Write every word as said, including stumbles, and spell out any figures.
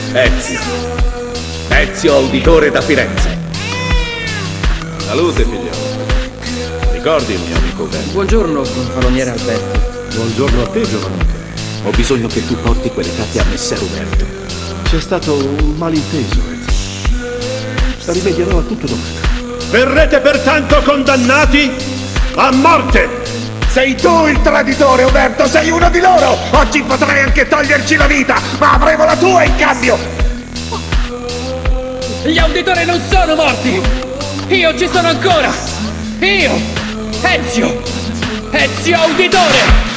Ezio. Ezio Auditore da Firenze. Salute, figliolo. Ricordi il mio amico Uberto? Buongiorno, gonfaloniere Alberto. Buongiorno a te, giovanotto. Ho bisogno che tu porti quelle carte a messer Uberto. C'è stato un malinteso, Ezio. Rimedierò a tutto domani. Verrete pertanto condannati a morte! Sei tu il traditore, Uberto, sei uno di loro! Oggi potrei anche toglierci la vita, ma avremo la tua in cambio! Gli auditori non sono morti! Io ci sono ancora! Io! Ezio! Ezio Auditore!